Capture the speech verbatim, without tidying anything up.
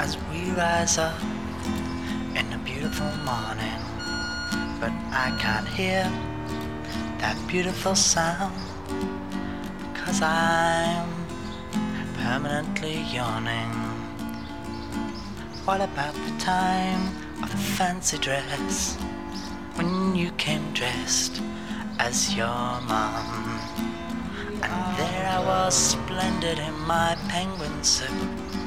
as we rise up in a beautiful morning. But I can't hear that beautiful sound, 'cause I'm permanently yawning. What about the time of the fancy dress, when you came dressed as your mom? And there I was, splendid in my penguin suit,